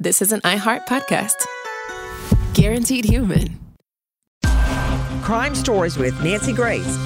this is an iHeart podcast. Guaranteed human. Crime Stories with Nancy Grace.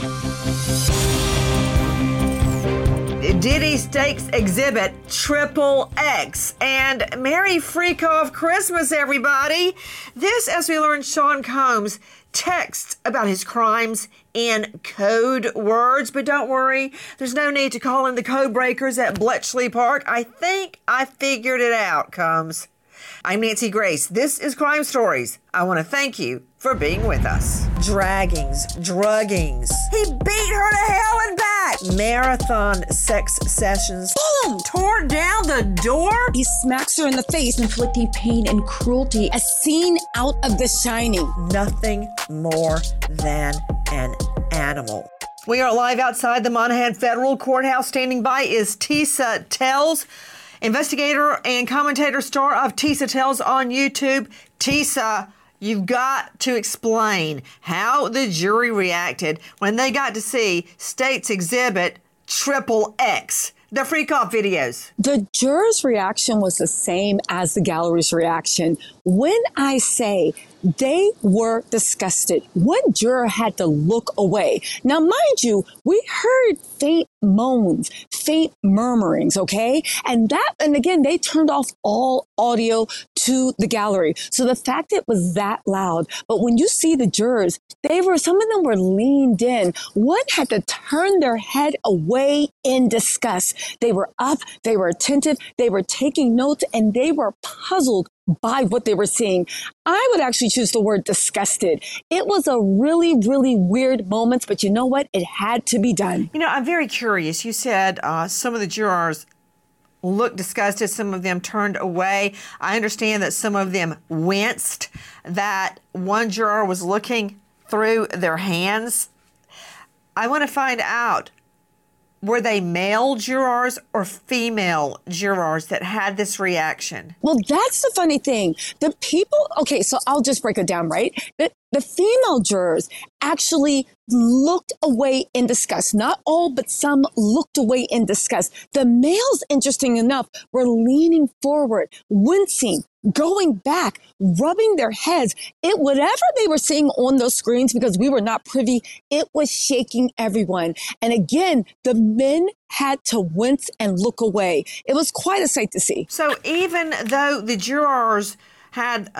Diddy Stakes Exhibit Triple X. And Merry Freak-Off Christmas, everybody. This, as we learn, Sean Combs texts about his crimes in code words. But don't worry, there's no need to call in the code breakers at Bletchley Park. I think I figured it out, Combs. I'm Nancy Grace. This is Crime Stories. I want to thank you for being with us. Draggings, druggings. He beat her to hell and back. Marathon sex sessions. Boom! Tore down the door. He smacks her in the face, inflicting pain and cruelty. A scene out of The Shining. Nothing more than an animal. We are live outside the Monaghan Federal Courthouse. Standing by is Tisa Tells, investigator and commentator, star of Tisa Tells on YouTube. Tisa, you've got to explain how the jury reacted when they got to see State's Exhibit Triple X, the freak-off videos. The jurors' reaction was the same as the gallery's reaction. When I say they were disgusted, one juror had to look away. Now, mind you, we heard faint moans, faint murmurings, okay? And again, they turned off all audio to the gallery. So the fact it was that loud, but when you see the jurors, some of them were leaned in. One had to turn their head away in disgust. They were up, they were attentive, they were taking notes, and they were puzzled by what they were seeing. I would actually choose the word disgusted. It was a really, really weird moment, but you know what? It had to be done. You know, I'm very curious. You said some of the jurors looked disgusted. Some of them turned away. I understand that some of them winced, that one juror was looking through their hands. I want to find out, were they male jurors or female jurors that had this reaction? Well, that's the funny thing. Okay, so I'll just break it down, right? The female jurors actually looked away in disgust. Not all, but some looked away in disgust. The males, interesting enough, were leaning forward, wincing, going back, rubbing their heads. Whatever they were seeing on those screens, because we were not privy, it was shaking everyone. And again, the men had to wince and look away. It was quite a sight to see. So even though the jurors had,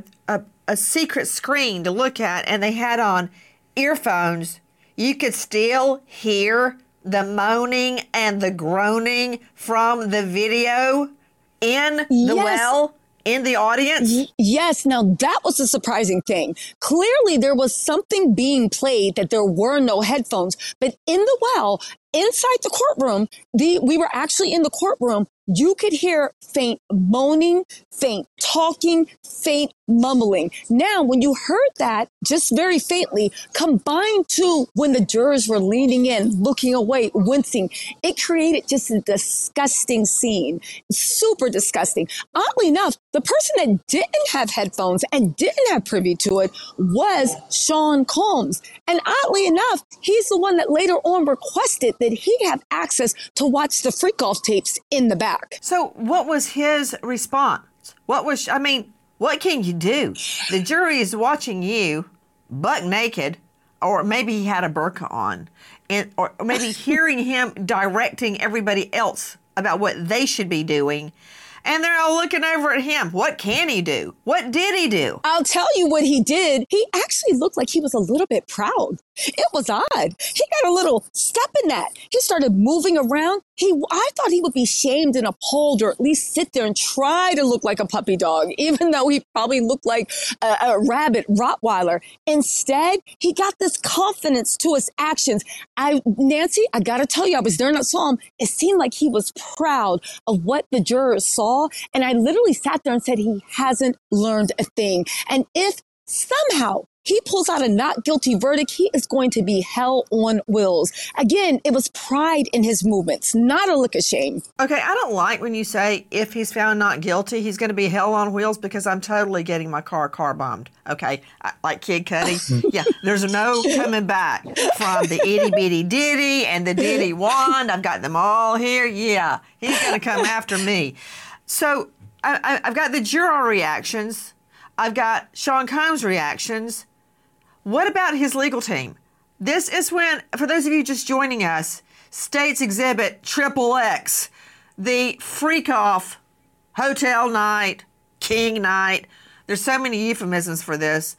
a secret screen to look at and they had on earphones, you could still hear the moaning and the groaning from the video in the well, in the audience? Yes. Now, that was the surprising thing. Clearly, there was something being played that there were no headphones. But in the well, inside the courtroom, we were actually in the courtroom, you could hear faint moaning, faint talking, faint mumbling. Now, when you heard that, just very faintly, combined to when the jurors were leaning in, looking away, wincing, it created just a disgusting scene. Super disgusting. Oddly enough, the person that didn't have headphones and didn't have privy to it was Sean Combs. And oddly enough, he's the one that later on requested that he have access to watch the freak-off tapes in the back. So what was his response? What can you do? The jury is watching you buck naked, or maybe he had a burqa on, or maybe hearing him directing everybody else about what they should be doing. And they're all looking over at him. What can he do? What did he do? I'll tell you what he did. He actually looked like he was a little bit proud. It was odd. He got a little step in that. He started moving around. I thought he would be shamed and appalled, or at least sit there and try to look like a puppy dog, even though he probably looked like a rabid Rottweiler. Instead, he got this confidence to his actions. Nancy, I got to tell you, I was there and I saw him. It seemed like he was proud of what the jurors saw. And I literally sat there and said, he hasn't learned a thing. And if somehow he pulls out a not guilty verdict, he is going to be hell on wheels. Again, it was pride in his movements, not a lick of shame. Okay, I don't like when you say if he's found not guilty, he's going to be hell on wheels, because I'm totally getting my car bombed. Okay, like Kid Cudi. Yeah, there's no coming back from the itty bitty ditty and the ditty wand. I've got them all here. Yeah, he's going to come after me. So I've got the juror reactions. I've got Sean Combs' reactions. What about his legal team? This is when, for those of you just joining us, State's Exhibit XXX, the freak-off hotel night, king night. There's so many euphemisms for this.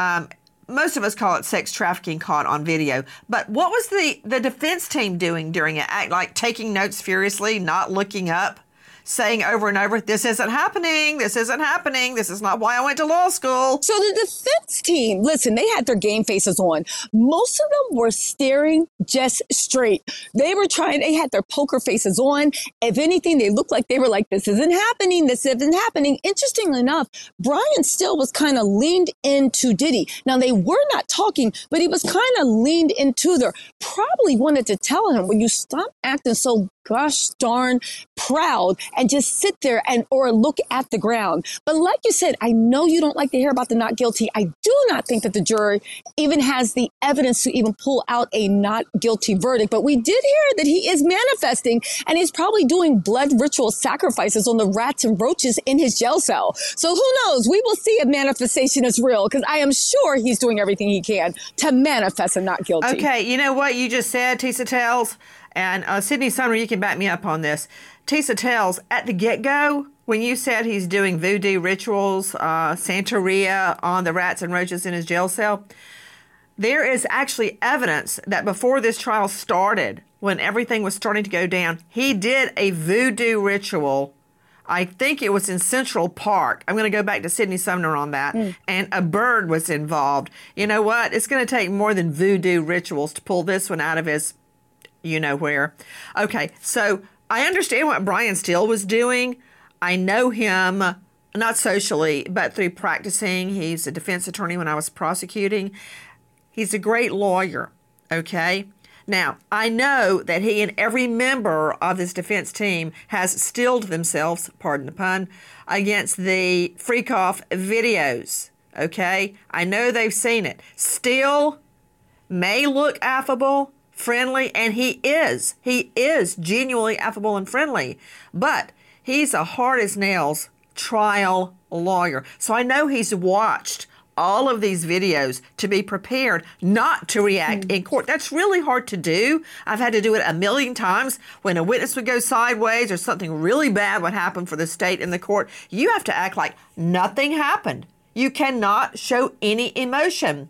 Most of us call it sex trafficking caught on video. But what was the defense team doing during it? Like taking notes furiously, not looking up, saying over and over, this isn't happening, this isn't happening, this is not why I went to law school. So the defense team, listen, they had their game faces on. Most of them were staring just straight. They had their poker faces on. If anything, they looked like they were like, this isn't happening, this isn't happening. Interestingly enough, Brian still was kind of leaned into Diddy. Now, they were not talking, but he was kind of leaned into there. Probably wanted to tell him, when you stop acting so gosh darn proud and just sit there or look at the ground. But like you said, I know you don't like to hear about the not guilty. I do not think that the jury even has the evidence to even pull out a not guilty verdict. But we did hear that he is manifesting, and he's probably doing blood ritual sacrifices on the rats and roaches in his jail cell. So who knows? We will see if manifestation is real, because I am sure he's doing everything he can to manifest a not guilty. Okay, you know what you just said, Tisa Tells? And Sydney Sumner, you can back me up on this. Tisa Tells, at the get-go, when you said he's doing voodoo rituals, Santeria on the rats and roaches in his jail cell, there is actually evidence that before this trial started, when everything was starting to go down, he did a voodoo ritual. I think it was in Central Park. I'm going to go back to Sydney Sumner on that. And a bird was involved. You know what? It's going to take more than voodoo rituals to pull this one out of his you know where. Okay, so I understand what Brian Steele was doing. I know him, not socially, but through practicing. He's a defense attorney when I was prosecuting. He's a great lawyer, okay? Now, I know that he and every member of this defense team has steeled themselves, pardon the pun, against the freak-off videos, okay? I know they've seen it. Steele may look affable, friendly, and he is genuinely affable and friendly, but he's a hard-as-nails trial lawyer. So I know he's watched all of these videos to be prepared not to react in court. That's really hard to do. I've had to do it a million times when a witness would go sideways or something really bad would happen for the state in the court. You have to act like nothing happened. You cannot show any emotion.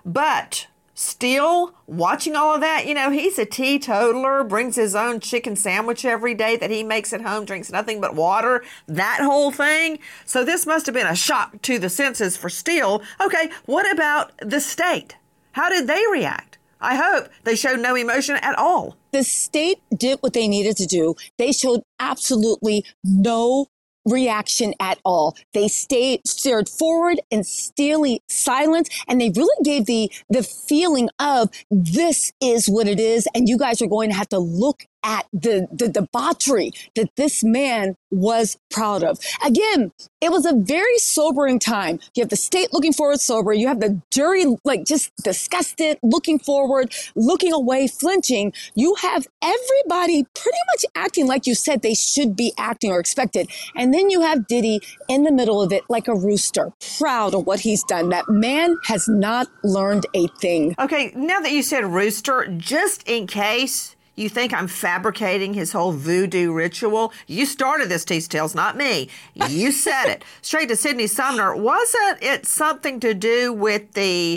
But still watching all of that, you know, he's a teetotaler, brings his own chicken sandwich every day that he makes at home, drinks nothing but water, that whole thing. So this must have been a shock to the senses for Steele. Okay, what about the state? How did they react? I hope they showed no emotion at all. The state did what they needed to do. They showed absolutely no reaction at all. They stared forward in steely silence, and they really gave the feeling of this is what it is, and you guys are going to have to look at the debauchery that this man was proud of. Again, it was a very sobering time. You have the state looking forward sober. You have the jury like just disgusted, looking forward, looking away, flinching. You have everybody pretty much acting like you said they should be acting or expected. And then you have Diddy in the middle of it like a rooster, proud of what he's done. That man has not learned a thing. Okay, now that you said rooster, just in case you think I'm fabricating his whole voodoo ritual, you started this, Tisa Tells, not me. You said it. Straight to Sydney Sumner. Wasn't it something to do with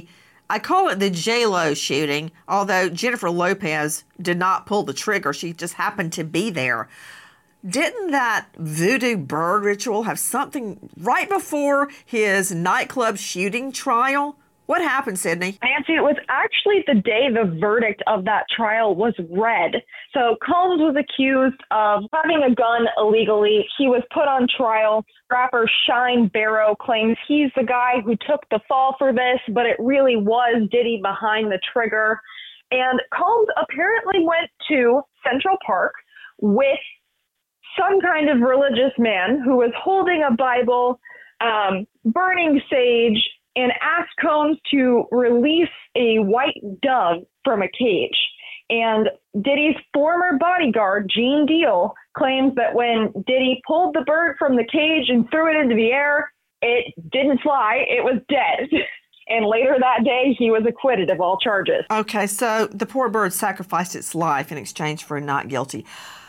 I call it the J-Lo shooting, although Jennifer Lopez did not pull the trigger. She just happened to be there. Didn't that voodoo bird ritual have something right before his nightclub shooting trial? What happened, Sydney? Nancy, it was actually the day the verdict of that trial was read. So Combs was accused of having a gun illegally. He was put on trial. Rapper Shine Barrow claims he's the guy who took the fall for this, but it really was Diddy behind the trigger. And Combs apparently went to Central Park with some kind of religious man who was holding a Bible, burning sage, and asked Combs to release a white dove from a cage. And Diddy's former bodyguard, Gene Deal, claims that when Diddy pulled the bird from the cage and threw it into the air, it didn't fly, it was dead. And later that day, he was acquitted of all charges. Okay, so the poor bird sacrificed its life in exchange for a not guilty.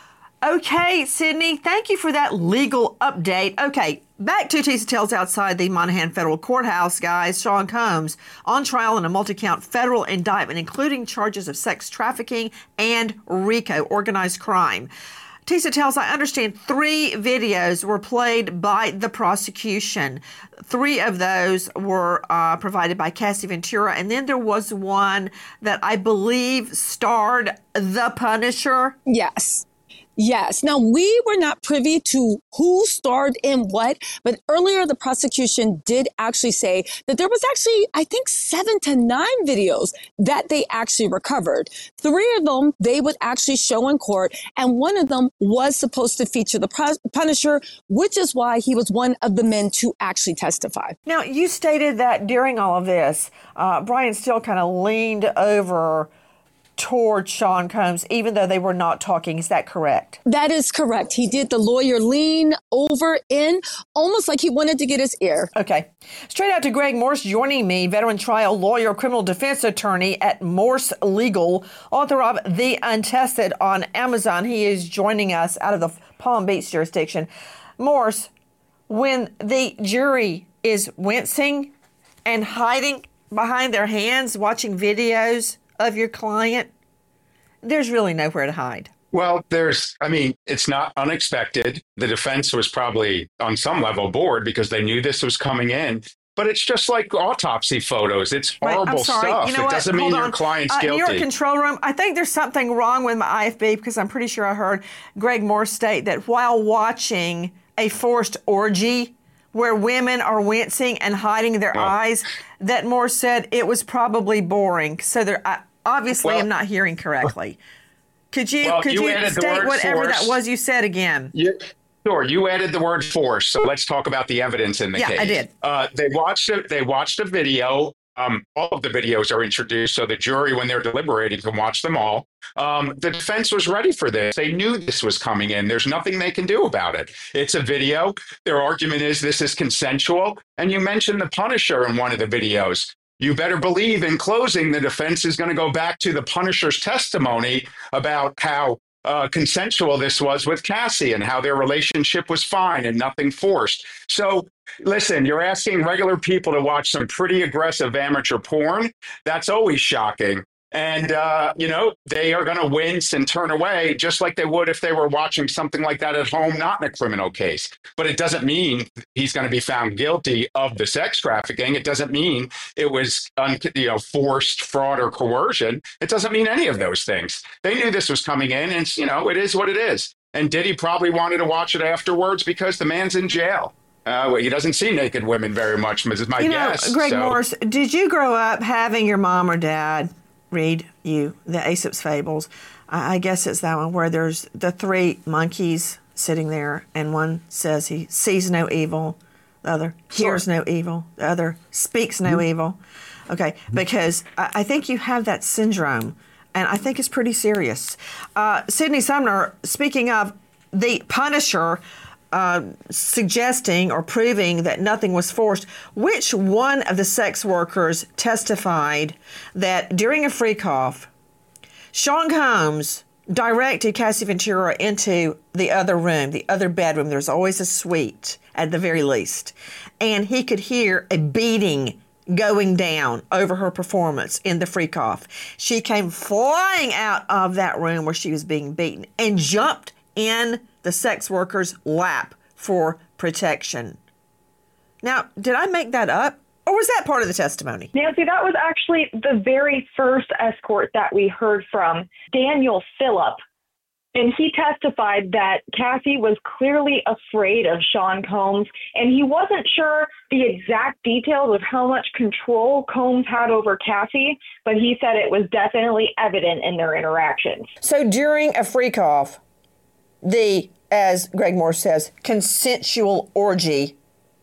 Okay, Sydney, thank you for that legal update. Okay, back to Teasa Tales outside the Monaghan Federal Courthouse, guys. Sean Combs on trial in a multi-count federal indictment, including charges of sex trafficking and RICO, organized crime. Teasa Tales, I understand 3 videos were played by the prosecution. 3 of those were provided by Cassie Ventura, and then there was one that I believe starred the Punisher. Yes. Yes. Now, we were not privy to who starred in what, but earlier the prosecution did actually say that there was actually, I think, 7 to 9 videos that they actually recovered. 3 of them they would actually show in court, and one of them was supposed to feature the Punisher, which is why he was one of the men to actually testify. Now, you stated that during all of this, Brian Steele kind of leaned over toward Sean Combs, even though they were not talking. Is that correct? That is correct. He did the lawyer lean over in, almost like he wanted to get his ear. Okay. Straight out to Greg Morse joining me, veteran trial lawyer, criminal defense attorney at Morse Legal, author of The Untested on Amazon. He is joining us out of the Palm Beach jurisdiction. Morse, when the jury is wincing and hiding behind their hands, watching videos of your client, there's really nowhere to hide. Well, it's not unexpected. The defense was probably on some level bored because they knew this was coming in. But it's just like autopsy photos. It's horrible stuff. You know it doesn't mean your client's guilty. New York Control Room, I think there's something wrong with my IFB because I'm pretty sure I heard Greg Morse state that while watching a forced orgy where women are wincing and hiding their eyes, that Morse said it was probably boring. So obviously I'm not hearing correctly. Could you state whatever that was you said again? Sure. You added the word force. So let's talk about the evidence in the case. Yeah, I did. They watched a video. All of the videos are introduced, so the jury, when they're deliberating, can watch them all. The defense was ready for this. They knew this was coming in. There's nothing they can do about it. It's a video. Their argument is this is consensual. And you mentioned the Punisher in one of the videos. You better believe in closing, the defense is going to go back to the Punisher's testimony about how consensual this was with Cassie and how their relationship was fine and nothing forced. So listen, you're asking regular people to watch some pretty aggressive amateur porn. That's always shocking. And, they are going to wince and turn away just like they would if they were watching something like that at home, not in a criminal case. But it doesn't mean he's going to be found guilty of the sex trafficking. It doesn't mean it was, forced fraud or coercion. It doesn't mean any of those things. They knew this was coming in and, it is what it is. And Diddy probably wanted to watch it afterwards because the man's in jail. He doesn't see naked women very much, is my guess. Greg Morse, did you grow up having your mom or dad read you the Aesop's Fables? I guess it's that one where there's the 3 monkeys sitting there, and one says he sees no evil, the other hears no evil, the other speaks no evil. Okay, because I think you have that syndrome, and I think it's pretty serious. Sydney Sumner, speaking of the Punisher, suggesting or proving that nothing was forced, which one of the sex workers testified that during a freak-off, Sean Combs directed Cassie Ventura into the other room, the other bedroom? There's always a suite at the very least. And he could hear a beating going down over her performance in the freak-off. She came flying out of that room where she was being beaten and jumped in the sex worker's lap for protection. Now, did I make that up? Or was that part of the testimony? Nancy, that was actually the very first escort that we heard from, Daniel Phillip. And he testified that Cassie was clearly afraid of Sean Combs, and he wasn't sure the exact details of how much control Combs had over Cassie, but he said it was definitely evident in their interactions. So during a freak-off, as Greg Morse says, consensual orgy,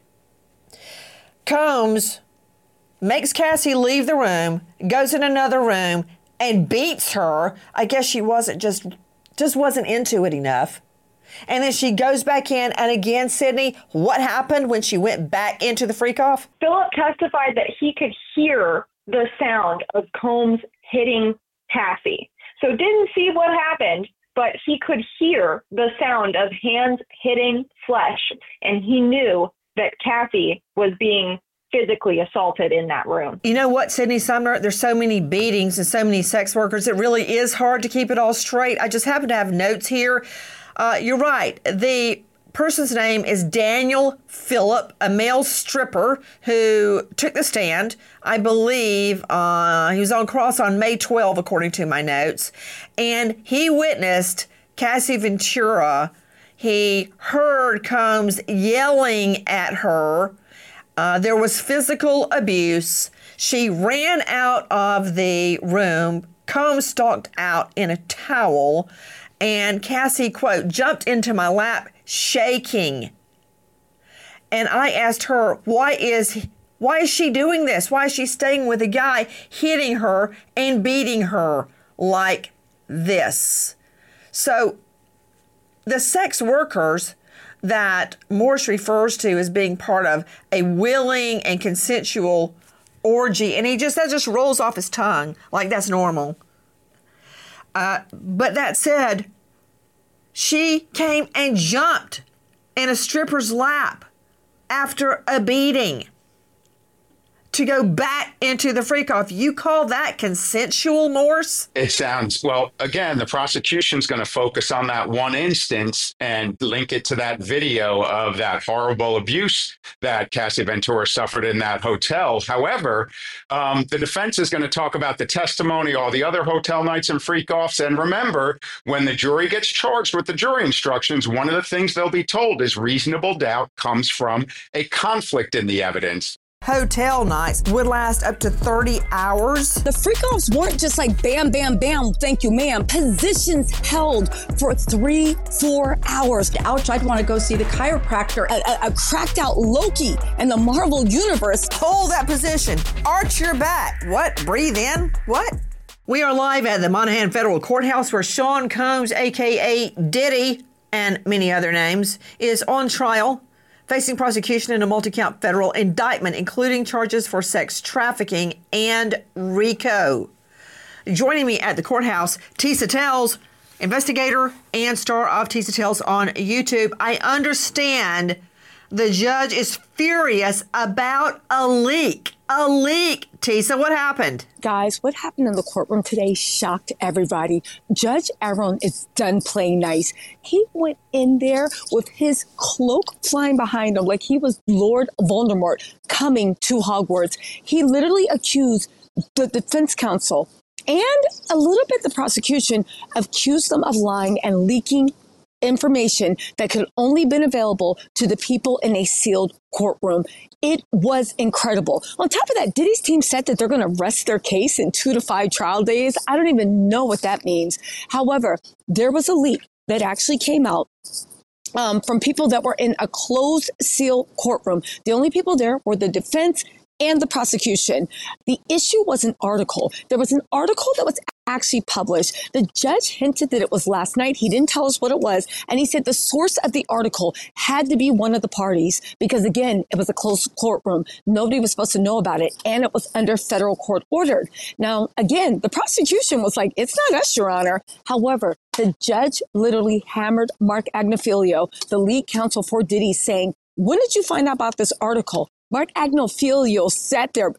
Combs makes Cassie leave the room, goes in another room, and beats her. I guess she wasn't just wasn't into it enough. And then she goes back in, and again, Sydney, what happened when she went back into the freak-off? Philip testified that he could hear the sound of Combs hitting Cassie. So didn't see what happened, but he could hear the sound of hands hitting flesh, and he knew that Cassie was being physically assaulted in that room. You know what, Sydney Sumner? There's so many beatings and so many sex workers. It really is hard to keep it all straight. I just happen to have notes here. You're right. The person's name is Daniel Phillip, a male stripper who took the stand. I believe he was on cross on May 12, according to my notes. And he witnessed Cassie Ventura. He heard Combs yelling at her. There was physical abuse. She ran out of the room. Combs stalked out in a towel. And Cassie, quote, jumped into my lap shaking. And I asked her, why is she doing this? Why is she staying with a guy hitting her and beating her like this? So the sex workers that Morse refers to as being part of a willing and consensual orgy, and that just rolls off his tongue like that's normal. But that said, she came and jumped in a stripper's lap after a beating to go back into the freak-off. You call that consensual, Morse? It sounds, well, again, the prosecution's going to focus on that one instance and link it to that video of that horrible abuse that Cassie Ventura suffered in that hotel. However, the defense is going to talk about the testimony, all the other hotel nights and freak-offs. And remember, when the jury gets charged with the jury instructions, one of the things they'll be told is reasonable doubt comes from a conflict in the evidence. Hotel nights would last up to 30 hours. The freak-offs weren't just like bam, bam, bam, thank you, ma'am. Positions held for 3-4 hours. Ouch, I'd want to go see the chiropractor. A cracked out Loki in the Marvel universe. Hold that position. Arch your back. What? Breathe in? What? We are live at the Monaghan Federal Courthouse where Sean Combs, a.k.a. Diddy, and many other names, is on trial, facing prosecution in a multi-count federal indictment, including charges for sex trafficking and RICO. Joining me at the courthouse, Tisa Tells, investigator and star of Tisa Tells on YouTube. I understand the judge is furious about a leak. A leak. Tisa, what happened? Guys, what happened in the courtroom today shocked everybody. Judge Aaron is done playing nice. He went in there with his cloak flying behind him like he was Lord Voldemort coming to Hogwarts. He literally accused the defense counsel and a little bit the prosecution, accused them of lying and leaking information that could only been available to the people in a sealed courtroom. It was incredible. On top of that, Diddy's team said that they're going to rest their case in 2 to 5 trial days. I don't even know what that means. However, there was a leak that actually came out from people that were in a closed seal courtroom. The only people there were the defense and the prosecution. The issue was an article. There was an article that was actually published. The judge hinted that it was last night. He didn't tell us what it was. And he said the source of the article had to be one of the parties because, again, it was a closed courtroom. Nobody was supposed to know about it. And it was under federal court ordered. Now, again, the prosecution was like, it's not us, Your Honor. However, the judge literally hammered Mark Agnifilio, the lead counsel for Diddy, saying, when did you find out about this article? Mark Agnifilio sat there,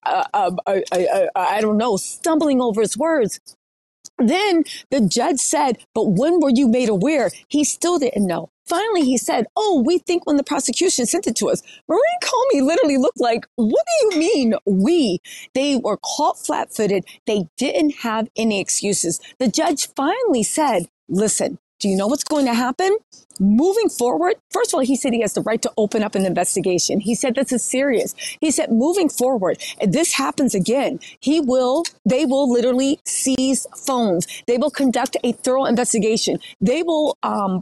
I don't know, stumbling over his words. Then the judge said, but when were you made aware? He still didn't know. Finally, he said, oh, we think when the prosecution sent it to us. Maureen Comey literally looked like, what do you mean we? They were caught flat-footed. They didn't have any excuses. The judge finally said, listen, do you know what's going to happen? Moving forward, first of all, he said he has the right to open up an investigation. He said this is serious. He said moving forward, if this happens again, they will literally seize phones. They will conduct a thorough investigation. They will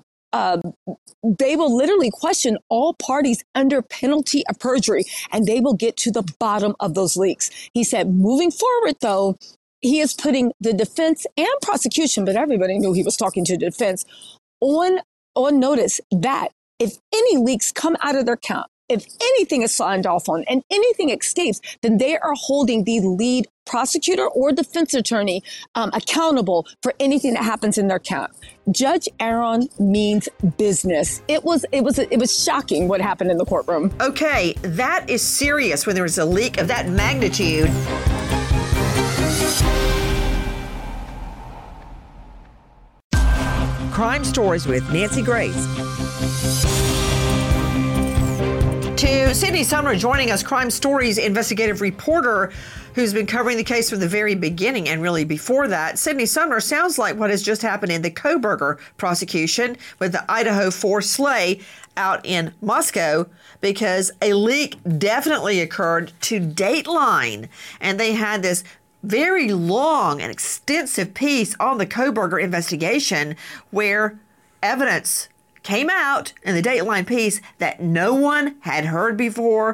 literally question all parties under penalty of perjury, and they will get to the bottom of those leaks. He said moving forward, though, he is putting the defense and prosecution, but everybody knew he was talking to the defense, on on notice that if any leaks come out of their account, if anything is signed off on and anything escapes, then they are holding the lead prosecutor or defense attorney accountable for anything that happens in their account. Judge Aaron means business. It was shocking what happened in the courtroom. Okay, that is serious when there is a leak of that magnitude. Crime Stories with Nancy Grace. To Sydney Sumner joining us, Crime Stories investigative reporter who's been covering the case from the very beginning and really before that. Sydney Sumner, sounds like what has just happened in the Kohberger prosecution with the Idaho 4 sleigh out in Moscow, because a leak definitely occurred to Dateline, and they had this very long and extensive piece on the Kohberger investigation where evidence came out in the Dateline piece that no one had heard before.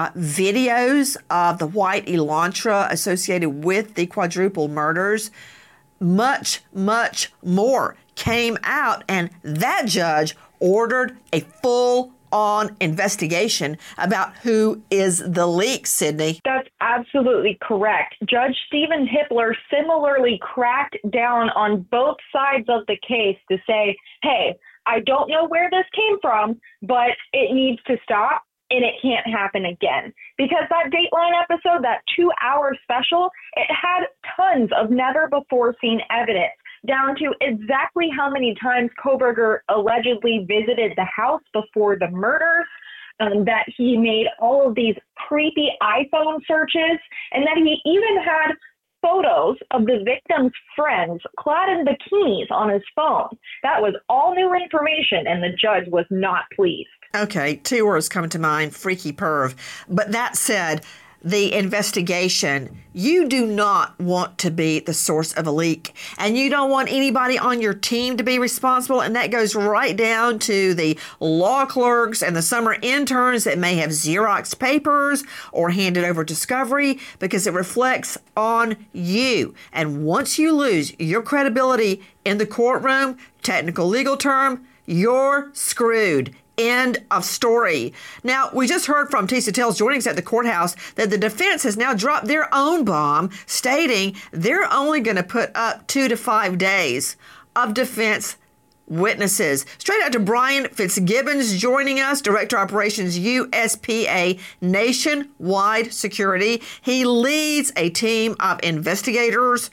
Videos of the white Elantra associated with the quadruple murders. Much, much more came out, and that judge ordered a full-on investigation about who is the leak, Sydney. That's absolutely correct. Judge Stephen Hippler similarly cracked down on both sides of the case to say, hey, I don't know where this came from, but it needs to stop and it can't happen again. Because that Dateline episode, that 2-hour special, it had tons of never-before-seen evidence, down to exactly how many times Kohberger allegedly visited the house before the murders, that he made all of these creepy iPhone searches, and that he even had photos of the victim's friends clad in bikinis on his phone. That was all new information, and the judge was not pleased. Okay, 2 words come to mind, freaky perv. But that said, the investigation, you do not want to be the source of a leak, and you don't want anybody on your team to be responsible, and that goes right down to the law clerks and the summer interns that may have Xeroxed papers or handed over discovery, because it reflects on you. And once you lose your credibility in the courtroom, technical legal term, you're screwed. End of story. Now, we just heard from Tisa Tells joining us at the courthouse that the defense has now dropped their own bomb, stating they're only going to put up 2 to 5 days of defense witnesses. Straight out to Brian Fitzgibbons joining us, Director Operations USPA Nationwide Security. He leads a team of investigators.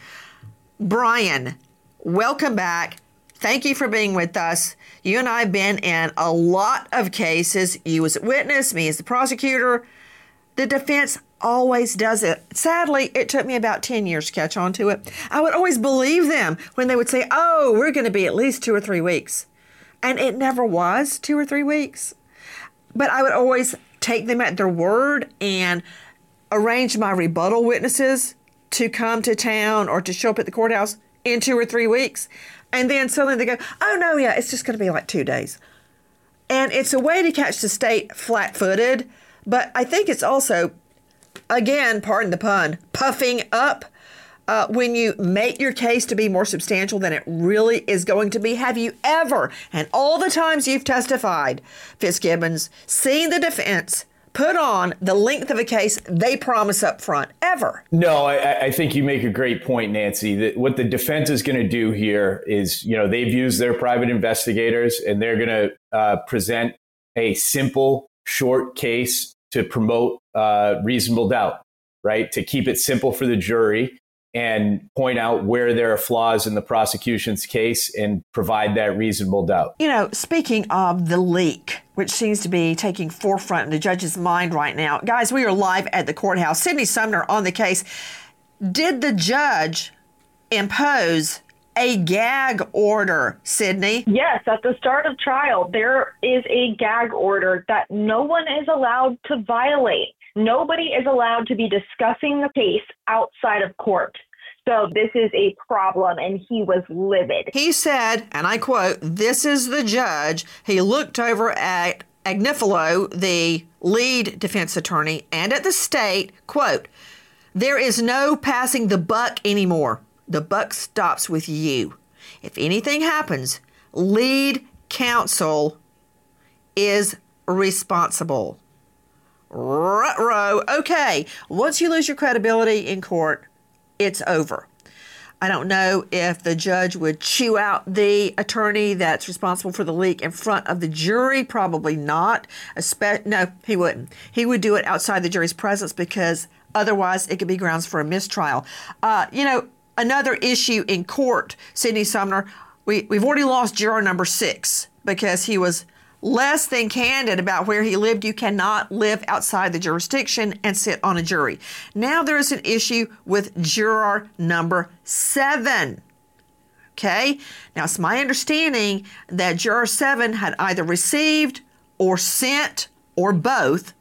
Brian, welcome back. Thank you for being with us. You and I have been in a lot of cases. You as a witness, me as the prosecutor. The defense always does it. Sadly, it took me about 10 years to catch on to it. I would always believe them when they would say, oh, we're going to be at least 2 or 3 weeks. And it never was 2 or 3 weeks. But I would always take them at their word and arrange my rebuttal witnesses to come to town or to show up at the courthouse in 2 or 3 weeks. And then suddenly they go, oh, no, yeah, it's just going to be like 2 days. And it's a way to catch the state flat-footed. But I think it's also, again, pardon the pun, puffing up when you make your case to be more substantial than it really is going to be. Have you ever, and all the times you've testified, Fitzgibbons, seen the defense put on the length of a case they promise up front, ever? No, I think you make a great point, Nancy. That what the defense is going to do here is, they've used their private investigators, and they're going to present a simple, short case to promote reasonable doubt, right? To keep it simple for the jury and point out where there are flaws in the prosecution's case and provide that reasonable doubt. Speaking of the leak, which seems to be taking forefront in the judge's mind right now. Guys, we are live at the courthouse. Sydney Sumner on the case. Did the judge impose a gag order, Sydney? Yes, at the start of trial, there is a gag order that no one is allowed to violate. Nobody is allowed to be discussing the case outside of court. So this is a problem, and he was livid. He said, and I quote, this is the judge. He looked over at Agnifilo, the lead defense attorney, and at the state, quote, there is no passing the buck anymore. The buck stops with you. If anything happens, lead counsel is responsible. Ruh-roh. Okay, once you lose your credibility in court, it's over. I don't know if the judge would chew out the attorney that's responsible for the leak in front of the jury. Probably not. No, he wouldn't. He would do it outside the jury's presence because otherwise it could be grounds for a mistrial. Another issue in court, Sydney Sumner, we've already lost juror number 6 because he was less than candid about where he lived. You cannot live outside the jurisdiction and sit on a jury. Now there is an issue with juror number 7. Okay? Now it's my understanding that juror 7 had either received or sent or both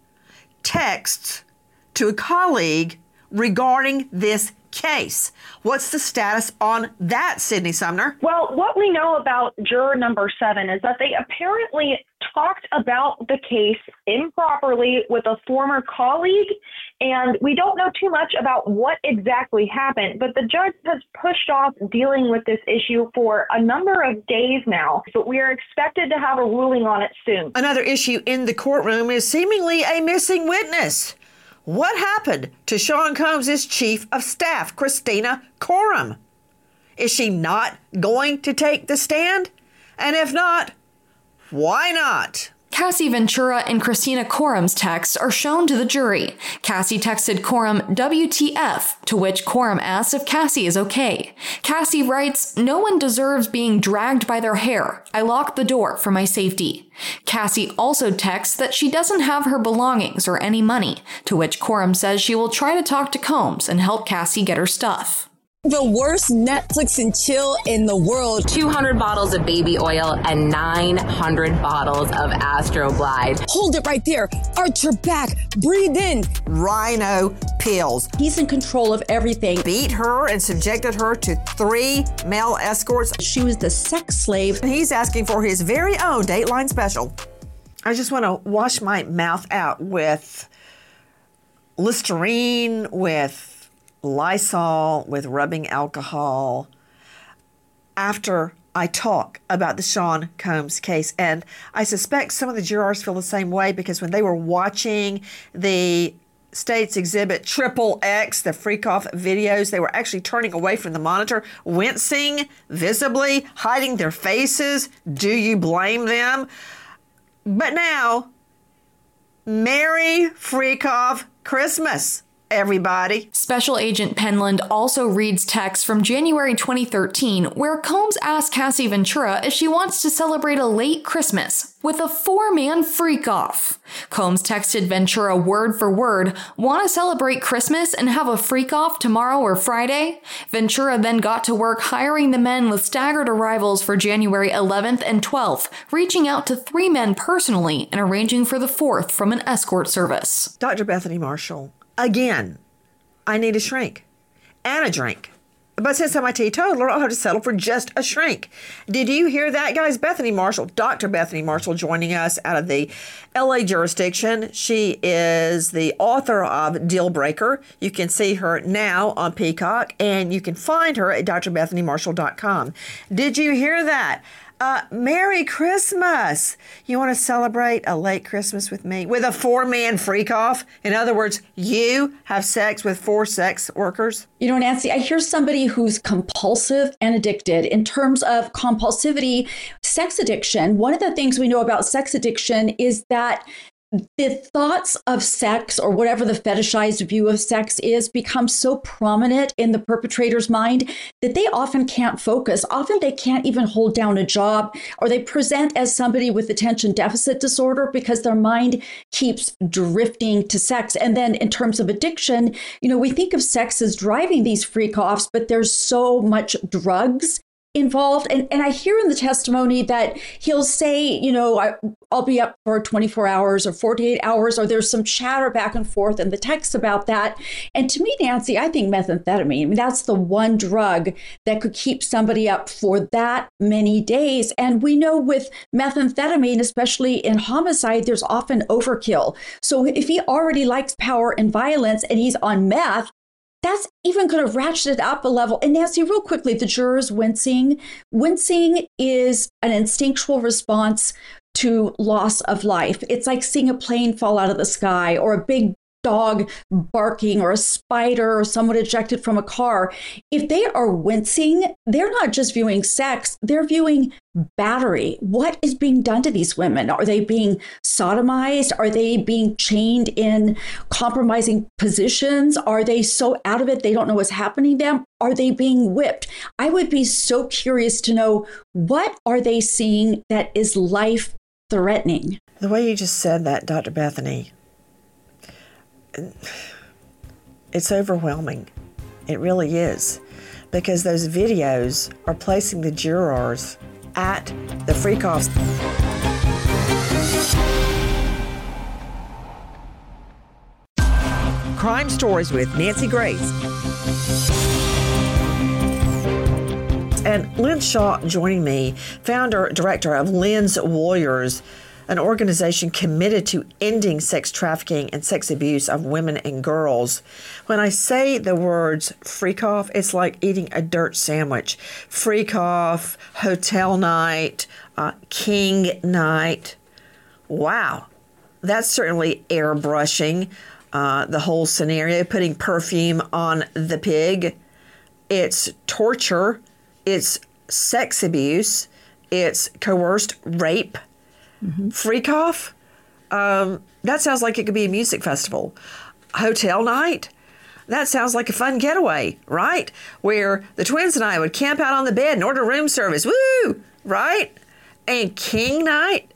texts to a colleague regarding this case. What's the status on that, Sydney Sumner? Well, what we know about juror number 7 is that they apparently talked about the case improperly with a former colleague, and we don't know too much about what exactly happened, but the judge has pushed off dealing with this issue for a number of days now, but we are expected to have a ruling on it soon. Another issue in the courtroom is seemingly a missing witness. What happened to Sean Combs' chief of staff, Christina Coram? Is she not going to take the stand? And if not, why not? Cassie Ventura and Christina Coram's texts are shown to the jury. Cassie texted Coram WTF, to which Coram asks if Cassie is okay. Cassie writes, "No one deserves being dragged by their hair. I locked the door for my safety." Cassie also texts that she doesn't have her belongings or any money, to which Coram says she will try to talk to Combs and help Cassie get her stuff. The worst Netflix and chill in the world. 200 bottles of baby oil and 900 bottles of Astroglide. Hold it right there. Arch your back. Breathe in. Rhino pills. He's in control of everything. Beat her and subjected her to 3 male escorts. She was the sex slave. He's asking for his very own Dateline special. I just want to wash my mouth out with Listerine, with Lysol, with rubbing alcohol after I talk about the Sean Combs case. And I suspect some of the jurors feel the same way because when they were watching the state's exhibit XXX, the freak-off videos, they were actually turning away from the monitor, wincing visibly, hiding their faces. Do you blame them? But now, Merry Freak-Off Christmas, everybody. Special Agent Penland also reads texts from January 2013 where Combs asked Cassie Ventura if she wants to celebrate a late Christmas with a 4-man freak-off. Combs texted Ventura word for word, "Want to celebrate Christmas and have a freak-off tomorrow or Friday?" Ventura then got to work hiring the men with staggered arrivals for January 11th and 12th, reaching out to 3 men personally and arranging for the 4th from an escort service. Dr. Bethany Marshall. Again, I need a shrink and a drink. But since I'm a teetotaler, I'll have to settle for just a shrink. Did you hear that, guys? Bethany Marshall, Dr. Bethany Marshall, joining us out of the LA jurisdiction. She is the author of Deal Breaker. You can see her now on Peacock, and you can find her at drbethanymarshall.com. Did you hear that? Merry Christmas. You want to celebrate a late Christmas with me? With a 4-man freak-off? In other words, you have sex with 4 sex workers? You know, Nancy, I hear somebody who's compulsive and addicted. In terms of compulsivity, sex addiction, one of the things we know about sex addiction is that the thoughts of sex, or whatever the fetishized view of sex is, become so prominent in the perpetrator's mind that they often can't focus. Often they can't even hold down a job, or they present as somebody with attention deficit disorder because their mind keeps drifting to sex. And then in terms of addiction, you know, we think of sex as driving these freak-offs, but there's so much drugs involved. And I hear in the testimony that he'll say, you know, I'll be up for 24 hours or 48 hours, or there's some chatter back and forth in the text about that. And to me, Nancy, I think methamphetamine, I mean, that's the one drug that could keep somebody up for that many days. And we know with methamphetamine, especially in homicide, there's often overkill. So if he already likes power and violence and he's on meth, that's even going to ratchet it up a level. And Nancy, real quickly, the jurors wincing. Wincing is an instinctual response to loss of life. It's like seeing a plane fall out of the sky, or a big dog barking, or a spider, or someone ejected from a car. If they are wincing, they're not just viewing sex, they're viewing battery. What is being done to these women? Are they being sodomized? Are they being chained in compromising positions? Are they so out of it they don't know what's happening to them? Are they being whipped? I would be so curious to know, what are they seeing that is life-threatening? The way you just said that, Dr. Bethany, it's overwhelming. It really is. Because those videos are placing the jurors at the freak-offs. Crime Stories with Nancy Grace. And Lynn Shaw joining me, founder, director of Lynn's Warriors, an organization committed to ending sex trafficking and sex abuse of women and girls. When I say the words freak off, it's like eating a dirt sandwich. Freak off, hotel night, king night. Wow. That's certainly airbrushing the whole scenario, putting perfume on the pig. It's torture. It's sex abuse. It's coerced rape. Mm-hmm. Freak off? That sounds like it could be a music festival. Hotel night? That sounds like a fun getaway, right? Where the twins and I would camp out on the bed and order room service. Woo! Right? And king night?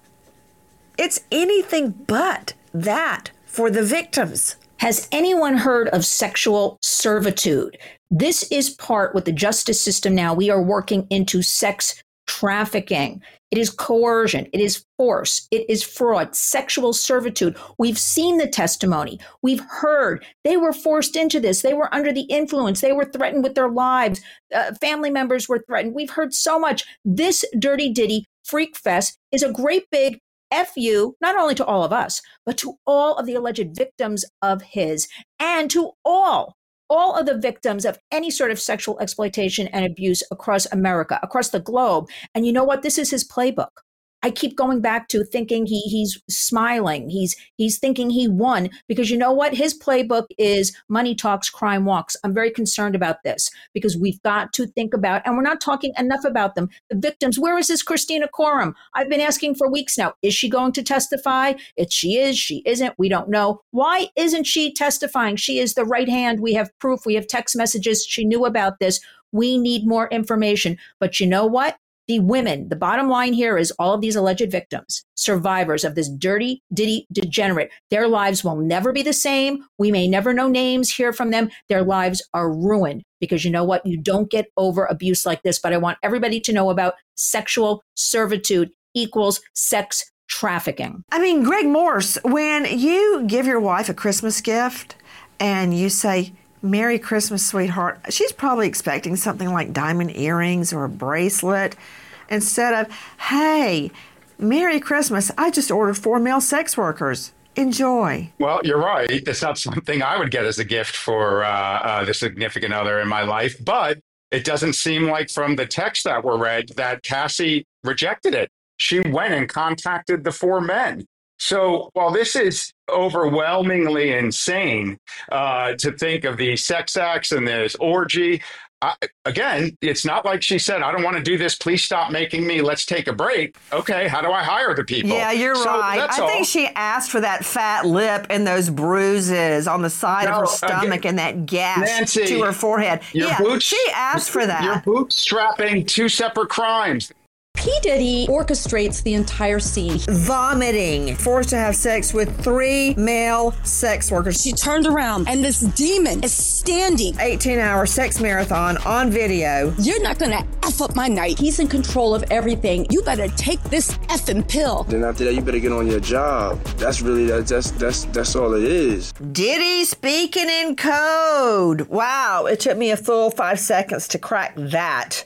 It's anything but that for the victims. Has anyone heard of sexual servitude? This is part with the justice system now. We are working into sex trafficking. It is coercion. It is force. It is fraud, sexual servitude. We've seen the testimony. We've heard they were forced into this. They were under the influence. They were threatened with their lives. Family members were threatened. We've heard so much. This Dirty Diddy Freak Fest is a great big FU, not only to all of us, but to all of the alleged victims of his, and to all of the victims of any sort of sexual exploitation and abuse across America, across the globe. And you know what? This is his playbook. I keep going back to thinking he's smiling. He's thinking he won, because you know what? His playbook is money talks, crime walks. I'm very concerned about this, because we've got to think about, and we're not talking enough about them, the victims. Where is this Christina Coram? I've been asking for weeks now. Is she going to testify? If she is, she isn't. We don't know. Why isn't she testifying? She is the right hand. We have proof. We have text messages. She knew about this. We need more information. But you know what? The women, the bottom line here is all of these alleged victims, survivors of this dirty, diddy degenerate, their lives will never be the same. We may never know names, hear from them. Their lives are ruined, because you know what? You don't get over abuse like this. But I want everybody to know about sexual servitude equals sex trafficking. I mean, Greg Morse, when you give your wife a Christmas gift and you say, "Merry Christmas, sweetheart," she's probably expecting something like diamond earrings or a bracelet, instead of, "Hey, Merry Christmas, I just ordered 4 male sex workers. Enjoy." Well, you're right. It's not something I would get as a gift for the significant other in my life. But it doesn't seem like, from the text that were read, that Cassie rejected it. She went and contacted the 4 men. So while this is overwhelmingly insane to think of the sex acts and this orgy, again, it's not like she said, "I don't want to do this. Please stop making me. Let's take a break." Okay, how do I hire the people? Yeah, you're right. I think she asked for that fat lip and those bruises on the side of her stomach and that gash Nancy, to her forehead. She asked for that. You're bootstrapping 2 separate crimes. P. Diddy orchestrates the entire scene. Vomiting, forced to have sex with 3 male sex workers. She turned around and this demon is standing. 18-hour sex marathon on video. You're not gonna F up my night. He's in control of everything. You better take this effing pill. Then after that, you better get on your job. That's really, that's all it is. Diddy speaking in code. Wow, it took me a full 5 seconds to crack that.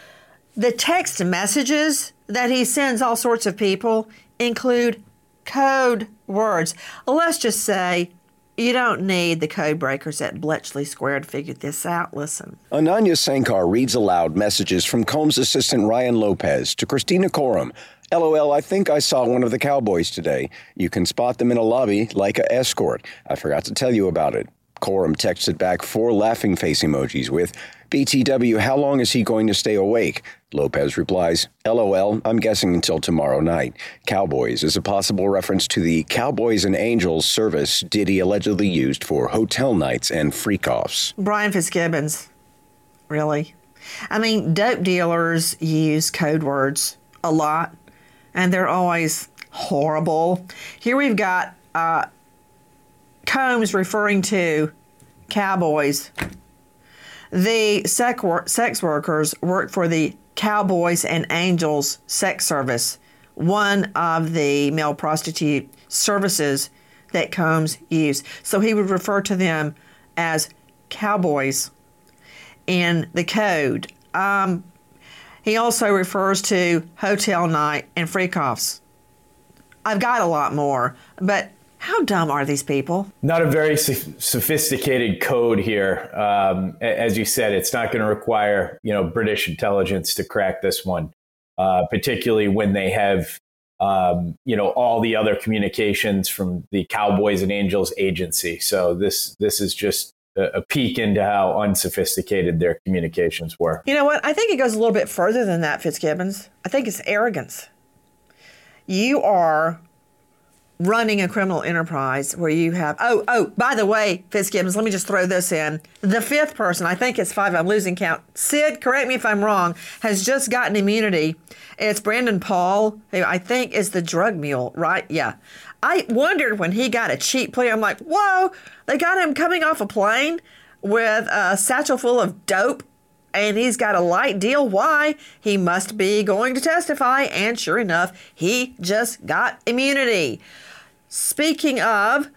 The text messages that he sends all sorts of people include code words. Let's just say You don't need the code breakers at Bletchley Square to figure this out. Listen. Ananya Sankar reads aloud messages from Combs assistant Ryan Lopez to Christina Coram. LOL, I think I saw one of the cowboys today. You can spot them in a lobby like a escort. I forgot to tell you about it. Coram texted back 4 laughing face emojis with, BTW, how long is he going to stay awake? Lopez replies, LOL, I'm guessing until tomorrow night. Cowboys is a possible reference to the Cowboys and Angels service Diddy allegedly used for hotel nights and freak-offs. Brian Fitzgibbons. Really? I mean, dope dealers use code words a lot, and they're always horrible. Here we've got Combs referring to cowboys. The sex workers work for the Cowboys and Angels sex service, one of the male prostitute services that Combs used. So he would refer to them as cowboys in the code. He also refers to hotel night and freak-offs. I've got a lot more, but how dumb are these people? Not a very sophisticated code here. As you said, it's not going to require, British intelligence to crack this one, particularly when they have, all the other communications from the Cowboys and Angels agency. So this is just a peek into how unsophisticated their communications were. You know what? I think it goes a little bit further than that, Fitzgibbons. I think it's arrogance. You are running a criminal enterprise where you have, by the way, Fitzgibbons, let me just throw this in. The 5th person, I think it's 5, I'm losing count. Sid, correct me if I'm wrong, has just gotten immunity. It's Brandon Paul, who I think is the drug mule, right? Yeah. I wondered when he got a cheap plea, I'm like, whoa, they got him coming off a plane with a satchel full of dope, and he's got a light deal. Why? He must be going to testify, and sure enough, he just got immunity. Speaking of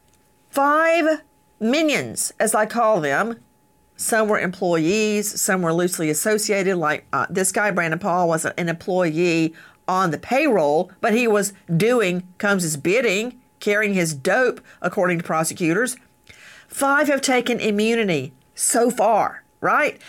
5 minions, as I call them, some were employees, some were loosely associated, like this guy, Brandon Paul, wasn't an employee on the payroll, but he was doing Combs' bidding, carrying his dope, according to prosecutors. 5 have taken immunity so far, right?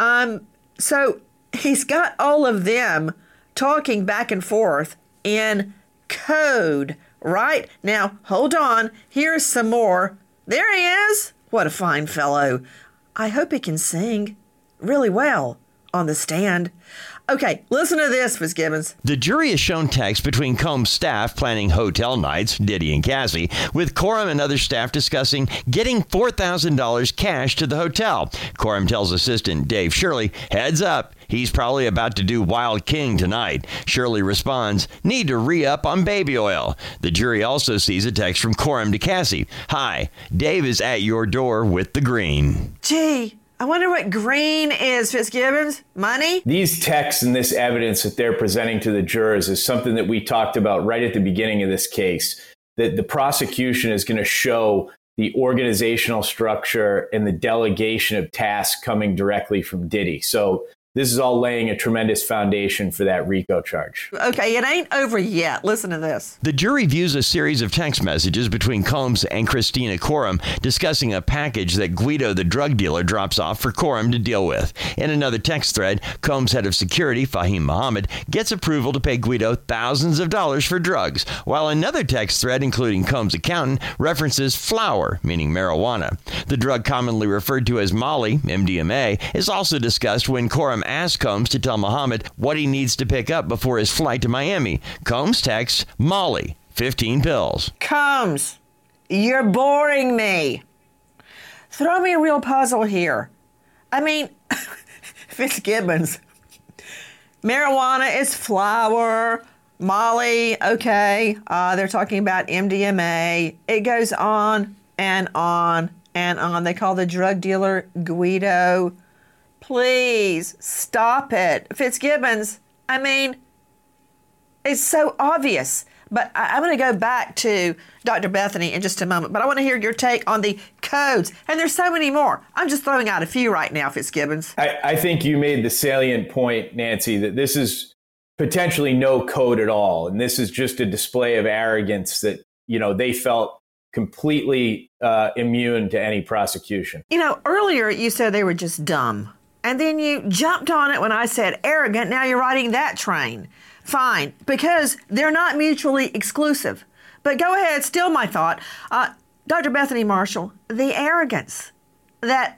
So he's got all of them talking back and forth in code, right? Now, hold on. Here's some more. There he is. What a fine fellow. I hope he can sing really well on the stand. Okay, listen to this, Fitzgibbons. The jury has shown text between Combs' staff planning hotel nights, Diddy and Cassie, with Coram and other staff discussing getting $4,000 cash to the hotel. Coram tells assistant Dave Shirley, heads up, he's probably about to do Wild King tonight. Shirley responds, need to re-up on baby oil. The jury also sees a text from Coram to Cassie. Hi, Dave is at your door with the green. Gee, I wonder what green is, Fitzgibbons. Money? These texts and this evidence that they're presenting to the jurors is something that we talked about right at the beginning of this case, that the prosecution is going to show the organizational structure and the delegation of tasks coming directly from Diddy. So this is all laying a tremendous foundation for that RICO charge. Okay, it ain't over yet. Listen to this. The jury views a series of text messages between Combs and Christina Coram discussing a package that Guido, the drug dealer, drops off for Coram to deal with. In another text thread, Combs' head of security, Fahim Mohammed, gets approval to pay Guido thousands of dollars for drugs, while another text thread, including Combs' accountant, references flower, meaning marijuana. The drug commonly referred to as Molly, MDMA, is also discussed when Coram asked Combs to tell Mohammed what he needs to pick up before his flight to Miami. Combs texts Molly, 15 pills. Combs, you're boring me. Throw me a real puzzle here. I mean, Fitzgibbons. Marijuana is flower. Molly, okay. They're talking about MDMA. It goes on and on and on. They call the drug dealer Guido. Please stop it. Fitzgibbons, I mean, it's so obvious. But I'm going to go back to Dr. Bethany in just a moment. But I want to hear your take on the codes. And there's so many more. I'm just throwing out a few right now, Fitzgibbons. I think you made the salient point, Nancy, that this is potentially no code at all. And this is just a display of arrogance that, they felt completely immune to any prosecution. You know, earlier you said they were just dumb. And then you jumped on it when I said arrogant. Now you're riding that train. Fine, because they're not mutually exclusive. But go ahead, steal my thought. Dr. Bethany Marshall, the arrogance that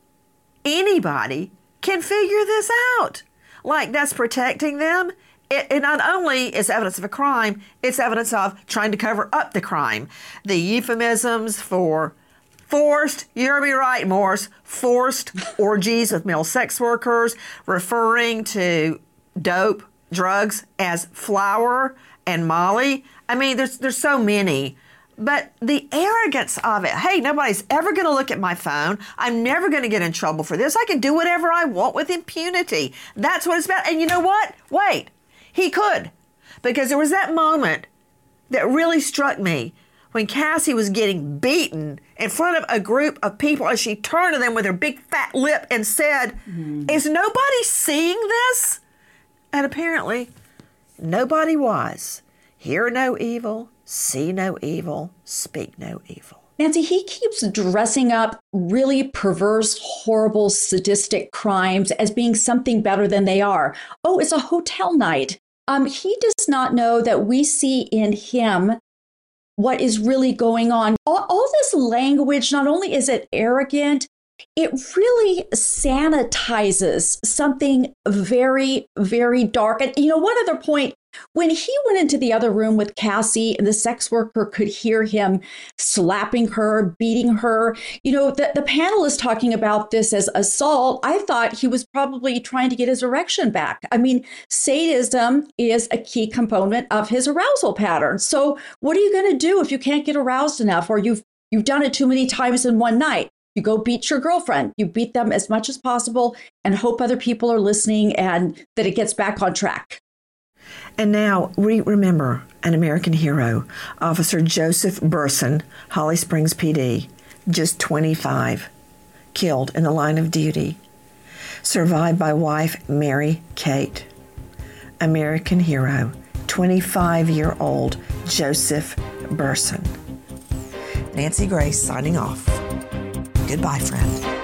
anybody can figure this out. Like that's protecting them. It not only is evidence of a crime, it's evidence of trying to cover up the crime. The euphemisms for forced, you heard me right, Morse, forced orgies with male sex workers, referring to dope, drugs as flour and Molly. I mean, there's so many. But the arrogance of it, hey, nobody's ever going to look at my phone. I'm never going to get in trouble for this. I can do whatever I want with impunity. That's what it's about. And you know what? Wait, he could. Because there was that moment that really struck me when Cassie was getting beaten in front of a group of people as she turned to them with her big fat lip and said, is nobody seeing this? And apparently, nobody was. Hear no evil, see no evil, speak no evil. Nancy, he keeps dressing up really perverse, horrible, sadistic crimes as being something better than they are. Oh, it's a hotel night. He does not know that we see in him what is really going on. All this language, not only is it arrogant, it really sanitizes something very, very dark. And, you know, one other point, when he went into the other room with Cassie and the sex worker could hear him slapping her, beating her, you know, the panel is talking about this as assault. I thought he was probably trying to get his erection back. I mean, sadism is a key component of his arousal pattern. So what are you going to do if you can't get aroused enough or you've done it too many times in one night? You go beat your girlfriend. You beat them as much as possible and hope other people are listening and that it gets back on track. And now we remember an American hero, Officer Joseph Burson, Holly Springs PD, just 25, killed in the line of duty, survived by wife Mary Kate. American hero, 25-year-old Joseph Burson. Nancy Grace signing off. Goodbye, friend.